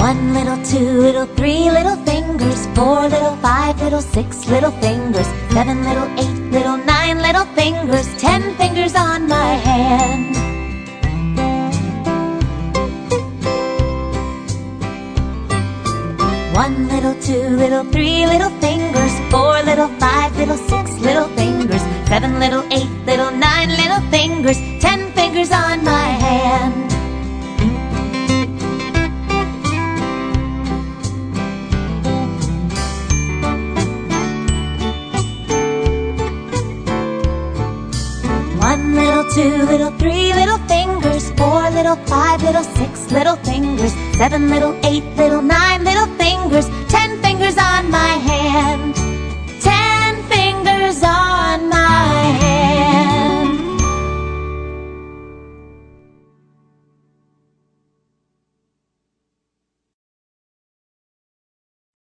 One little, two little, three little fingers, four little, five little, six little fingers, seven little, eight little, nine little fingers, 10 fingers on my hand. One little, two little, three little fingers, four little, five little, six little fingers, seven little, eight little, nine little fingers, 10 fingers on my hand. One little, two little, three little fingers, four little, five little, six little fingers, seven little, eight little, nine little fingers, 10 fingers on my hand. 10 fingers on my hand.